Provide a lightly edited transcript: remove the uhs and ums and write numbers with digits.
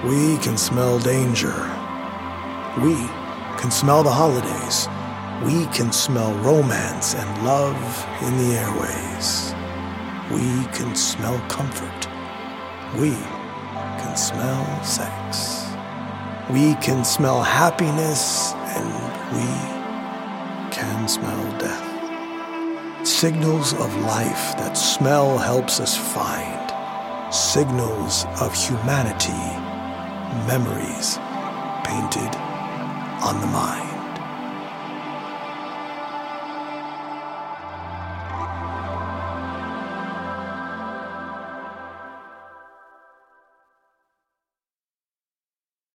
We can smell danger. We can smell the holidays. We can smell romance and love in the airways. We can smell comfort. We can smell sex. We can smell happiness, and we can smell death. Signals of life that smell helps us find. Signals of humanity, memories painted on the mind.